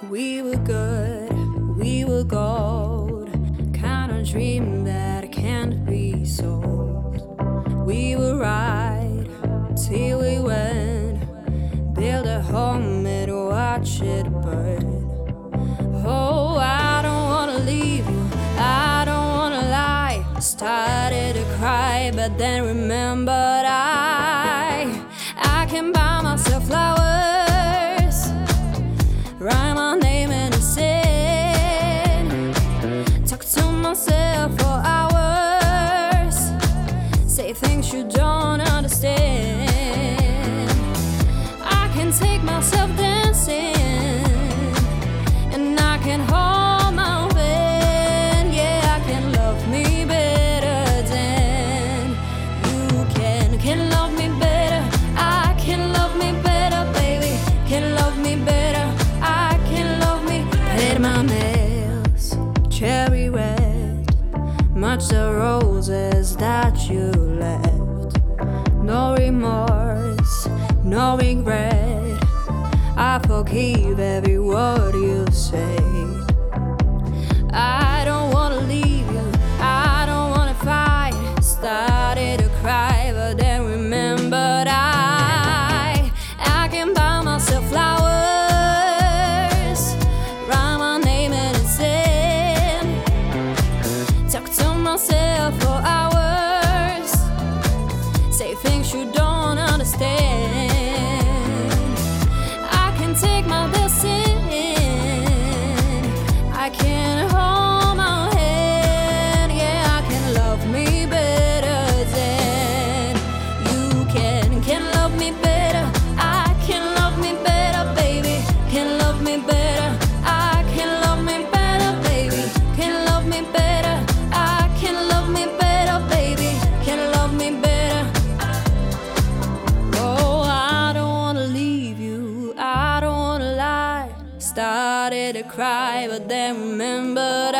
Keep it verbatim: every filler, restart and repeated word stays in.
We were good, we were gold, kind of dream that can't be sold. We were right till we went, build a home and watch it burn. Oh, I don't wanna leave you, I don't wanna lie. Started to cry, but then remembered I I can buy myself flowers, write my name in the sand, talk to myself for hours, say things you don't understand. I can take myself dancing, and I can hold my pen. Yeah, I can love me better than you can. Can love me better, I can love me better, baby. Can love me better, I can love me. Paid my nails cherry red, match the roses that you left. No remorse, no regret, I forgive every word you say. I don't wanna leave you, I don't wanna fight. Started to cry, but then remembered I I can buy myself flowers, write my name in the sand, talk to myself for hours, say things you don't understand. I can take my blessing, I can hold my hand. Yeah, I can love me better than you can. Can love me better, I can love me better, baby. Can love me better, I can love me better, baby. Can love me better, I can love me better, baby. Can love me better. Oh, I don't wanna leave you, I don't wanna lie. Started to cry, but then remembered